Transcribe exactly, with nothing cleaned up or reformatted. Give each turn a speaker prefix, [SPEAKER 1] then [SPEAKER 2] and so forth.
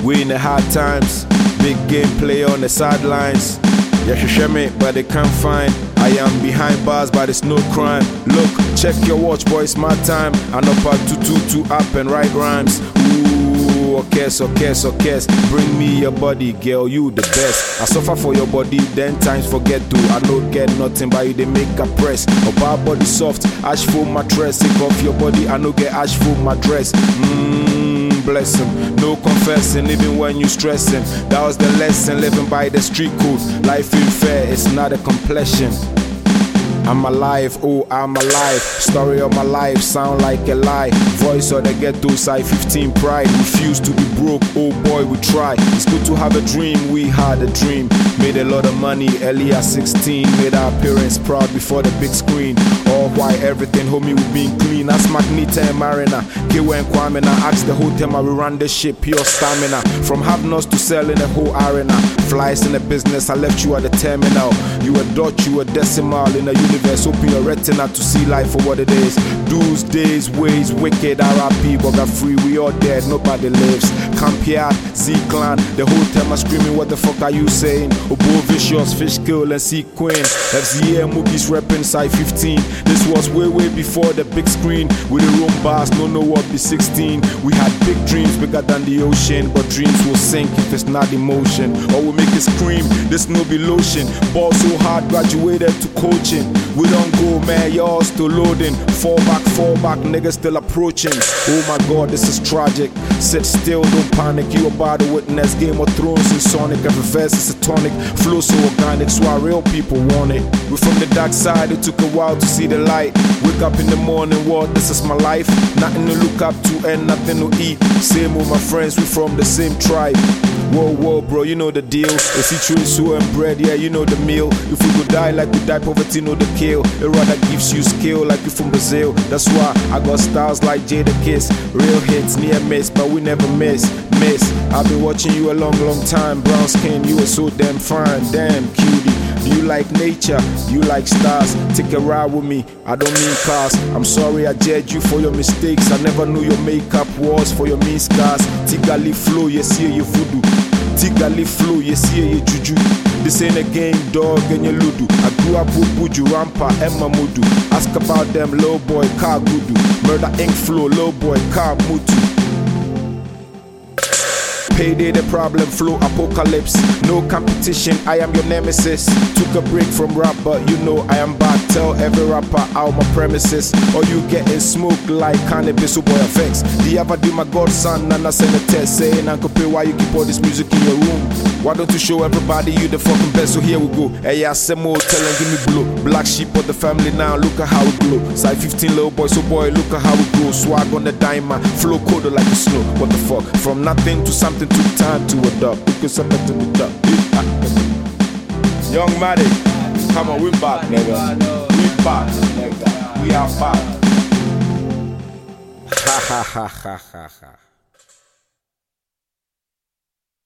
[SPEAKER 1] We in the hard times, big game player on the sidelines. Yeah, she share me, but they can't find. I am behind bars, but it's no crime. Look, check your watch, boy, it's my time. And up at two two two up and write rhymes. Ooh, okay, so okay, so okay. Bring me your body, girl, you the best. I suffer for your body, then times forget to. I don't get nothing, but you they make a press. Or bar body soft, ash full mattress. Sick off your body, I no get ash full my dress. Mmm, bless him. No confessing, even when you stressing. That was the lesson, living by the street code. Life ain't fair, it's not a complexion. I'm alive, oh I'm alive. Story of my life, sound like a lie. Voice of the ghetto, side fifteen pride. Refuse to be broke, oh boy we try. It's good to have a dream, we had a dream. Made a lot of money early at sixteen. Made our parents proud before the big screen. All white, everything homie we been clean. That's Magneta and Marina, Kiwa and Kwame. I asked the whole time I we run the ship, pure stamina. From have-nots to selling the whole arena. Flies in the business, I left you at the terminal. You a dot, you a decimal in the universe. Open your retina to see life for what it is. Dudes, days, ways, wicked, R I P, bugger free, we all dead, nobody lives. Campiat, Z-Clan, the whole time I'm screaming, what the fuck are you saying? Obo Vicious, Fish Kill and C Queen. F Z A Moogies repping side fifteen. This was way, way before the big screen. With the room bars, no know what be sixteen. We had big dreams bigger than the ocean, but dreams will sink if it's not emotion. Or we make it scream, this no be lotion. Ball so hard, graduated to coaching. We don't go, man, y'all still loading. Fall back, fall back, niggas still approaching. Oh my god, this is tragic. Sit still, don't panic, you about to witness Game of Thrones and Sonic. Every verse is a tonic, flow so organic, so our real people want it. We're from the dark side, it took a while to see the light. Wake up in the morning, what, this is my life. Nothing to look up to and nothing to eat. Same with my friends, we from the same tribe. Whoa, whoa, bro, you know the deal. The situation and bread, yeah, you know the meal. If we could die like we die, poverty know the kill. It rather gives you skill like you from Brazil. That's why I got styles like Jada Kiss. Real hits, near miss, but we never miss. Miss, I've been watching you a long, long time. Brown skin, you are so damn fine. Damn cutie. Do you like nature? You like stars? Take a ride with me, I don't mean cars. I'm sorry I judged you for your mistakes. I never knew your makeup was for your mean scars. Tigali flow, yes, here you voodoo. Tigali flow, yes, here you juju. This ain't a game, dog, and you ludu. I grew up with Buju, Rampa, and Mamudu. Ask about them, low boy, car gudu. Murder ink flow, low boy, car mutu. Payday the problem, flow apocalypse. No competition, I am your nemesis. Took a break from rap, but you know I am back. Tell every rapper out my premises. Or you getting smoked like cannabis, oh boy effects. The other day my godson and I sent a test saying, Uncle P, why you keep all this music in your room? Why don't you show everybody you the fucking best? So here we go. Hey, I say more, tell and give me blow. Black sheep of the family now, look at how we glow. Side fifteen little boy, so boy, look at how we grow. Swag on the diamond, flow coder like the snow. What the fuck? From nothing to something, took time to adopt. Because I'm better to the Young Maddie, come on, we back, nigga. We back, nigga. We are back. Ha ha ha ha ha ha.